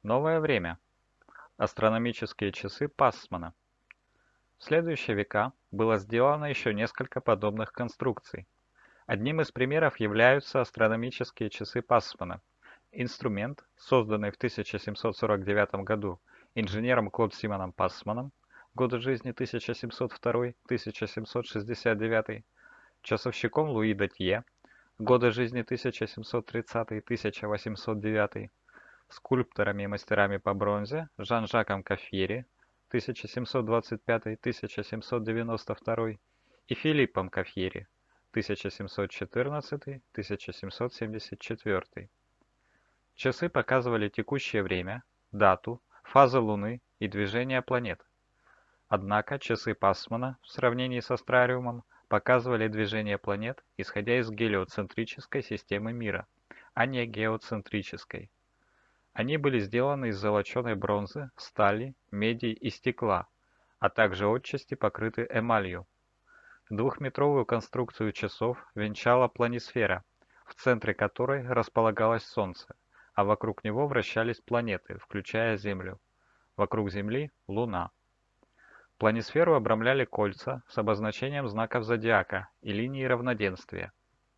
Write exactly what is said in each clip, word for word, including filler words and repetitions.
Новое время. Астрономические часы Пассмана. В следующие века было сделано еще несколько подобных конструкций. Одним из примеров являются астрономические часы Пассмана. Инструмент, созданный в тысяча семьсот сорок девятом году инженером Клод Симоном Пассманом, годы жизни тысяча семьсот второй — тысяча семьсот шестьдесят девятый, часовщиком Луи Датье, годы жизни тысяча семьсот тридцатый — тысяча восемьсот девятый, скульпторами и мастерами по бронзе Жан-Жаком Кафьери тысяча семьсот двадцать пятый — тысяча семьсот девяносто второй и Филиппом Кафьери тысяча семьсот четырнадцатый — тысяча семьсот семьдесят четвёртый. Часы показывали текущее время, дату, фазы Луны и движение планет. Однако часы Пассмана в сравнении с астрариумом показывали движение планет, исходя из гелиоцентрической системы мира, а не геоцентрической. Они были сделаны из золоченой бронзы, стали, меди и стекла, а также отчасти покрыты эмалью. Двухметровую конструкцию часов венчала планисфера, в центре которой располагалось Солнце, а вокруг него вращались планеты, включая Землю. Вокруг Земли — Луна. Планисферу обрамляли кольца с обозначением знаков зодиака и линии равноденствия.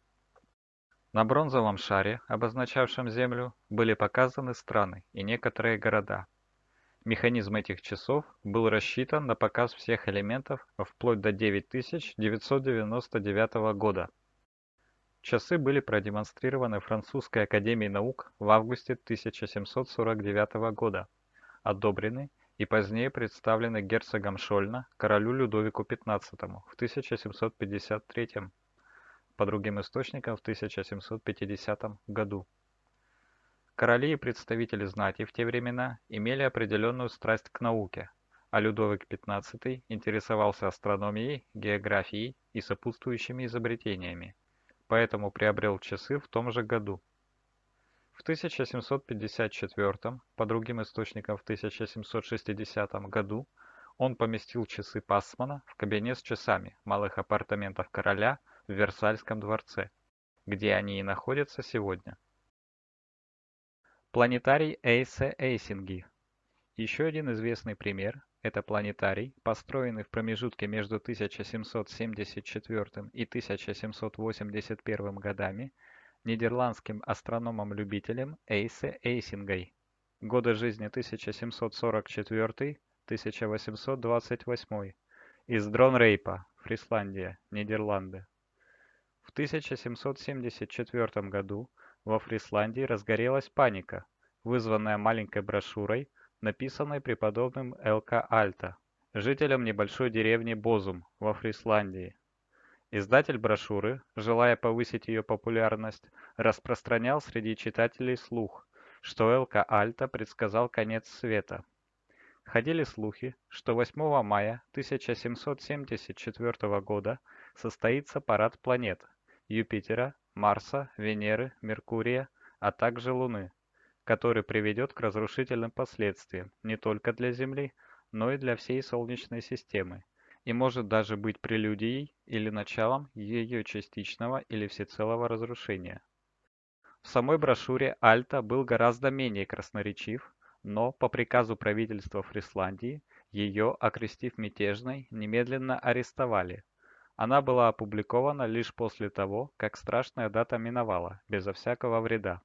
На бронзовом шаре, обозначавшем Землю, были показаны страны и некоторые города. Механизм этих часов был рассчитан на показ всех элементов вплоть до девять тысяч девятьсот девяносто девятого года. Часы были продемонстрированы Французской академией наук в августе тысяча семьсот сорок девятого года, одобрены и позднее представлены герцогом Шольна королю Людовику пятнадцатому в тысяча семьсот пятьдесят третьем, по другим источникам в тысяча семьсот пятидесятом году. Короли и представители знати в те времена имели определенную страсть к науке, а Людовик пятнадцатый интересовался астрономией, географией и сопутствующими изобретениями, поэтому приобрел часы в том же году. В тысяча семьсот пятьдесят четвёртом, по другим источникам в тысяча семьсот шестидесятом году, он поместил часы Пассмана в кабинет с часами в малых апартаментах короля в Версальском дворце, где они и находятся сегодня. Планетарий Эйсе Эйсинги. Еще один известный пример — это планетарий, построенный в промежутке между тысяча семьсот семьдесят четвёртым и тысяча семьсот восемьдесят первым годами нидерландским астрономом-любителем Эйсе Эйсингой. Годы жизни тысяча семьсот сорок четвёртый — тысяча восемьсот двадцать восьмой. Из Дронрейпа, Фрисландия, Нидерланды. В тысяча семьсот семьдесят четвёртом году во Фрисландии разгорелась паника, вызванная маленькой брошюрой, написанной преподобным Л К Альта, жителем небольшой деревни Бозум во Фрисландии. Издатель брошюры, желая повысить ее популярность, распространял среди читателей слух, что Л К Альта предсказал конец света. Ходили слухи, что восьмого мая тысяча семьсот семьдесят четвёртого года состоится парад планет Юпитера, Марса, Венеры, Меркурия, а также Луны, который приведет к разрушительным последствиям не только для Земли, но и для всей Солнечной системы, и может даже быть прелюдией или началом ее частичного или всецелого разрушения. В самой брошюре Альта был гораздо менее красноречив, но по приказу правительства Фрисландии ее, окрестив мятежной, немедленно арестовали. Она была опубликована лишь после того, как страшная дата миновала, безо всякого вреда.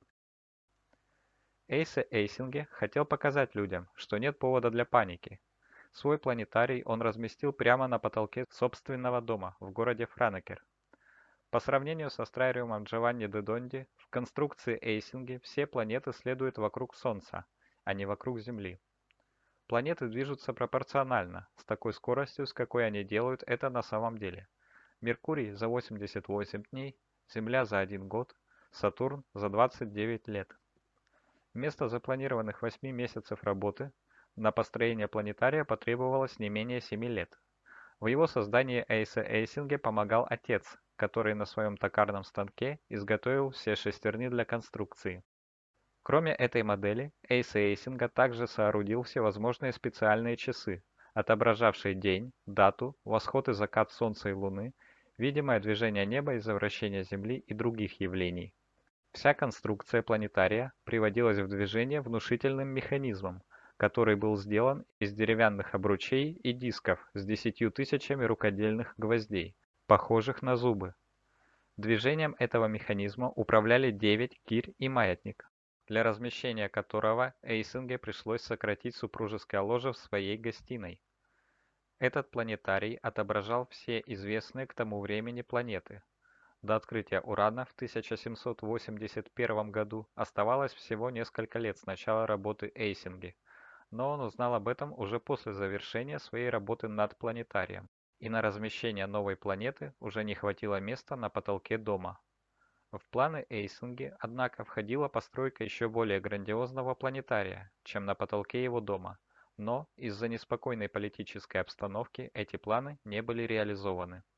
Эйсе Эйсинге хотел показать людям, что нет повода для паники. Свой планетарий он разместил прямо на потолке собственного дома в городе Франекер. По сравнению с астрариумом Джованни де Донди, в конструкции Эйсинге все планеты следуют вокруг Солнца, а не вокруг Земли. Планеты движутся пропорционально, с такой скоростью, с какой они делают это на самом деле. Меркурий за восемьдесят восемь дней, Земля за один год, Сатурн за двадцать девять лет. Вместо запланированных восьми месяцев работы на построение планетария потребовалось не менее семи лет. В его создании Эйсе Эйсинге помогал отец, который на своем токарном станке изготовил все шестерни для конструкции. Кроме этой модели, Эйсе Эйсинга также соорудил всевозможные специальные часы, отображавшие день, дату, восход и закат Солнца и Луны, видимое движение неба из-за вращения Земли и других явлений. Вся конструкция планетария приводилась в движение внушительным механизмом, который был сделан из деревянных обручей и дисков с десятью тысячами рукодельных гвоздей, похожих на зубы. Движением этого механизма управляли девять гирь и маятник, для размещения которого Эйсинге пришлось сократить супружеское ложе в своей гостиной. Этот планетарий отображал все известные к тому времени планеты. До открытия Урана в тысяча семьсот восемьдесят первом году оставалось всего несколько лет с начала работы Эйсинге, но он узнал об этом уже после завершения своей работы над планетарием, и на размещение новой планеты уже не хватило места на потолке дома. В планы Эйсинге, однако, входила постройка еще более грандиозного планетария, чем на потолке его дома, но из-за неспокойной политической обстановки эти планы не были реализованы.